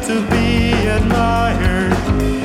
to be admired.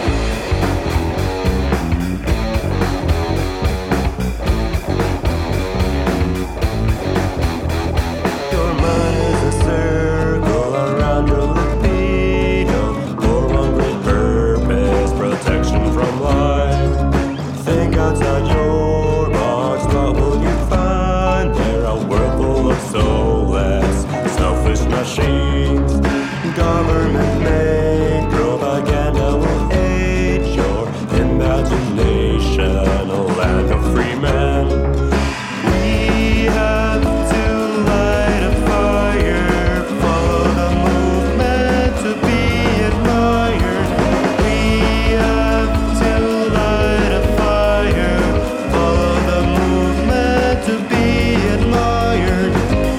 Your mind is a circle around your libido, for one great purpose, protection from life. Think outside your box, what will you find there? A world full of soulless, selfish machines. Government-made propaganda will aid your imagination, a land of free men. We have to light a fire, follow the movement to be admired. We have to light a fire, follow the movement to be admired.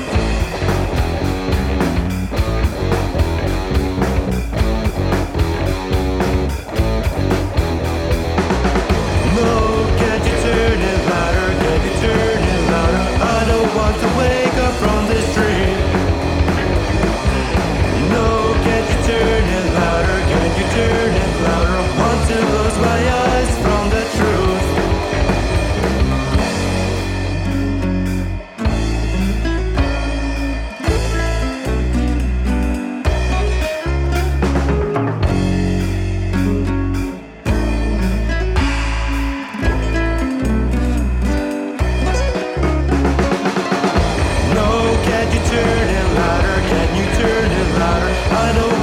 To wake up from this dream. No, can't you turn it louder? Can't you turn it louder? Want to close my eyes from the truth. Turn it louder, can you turn it louder? I don't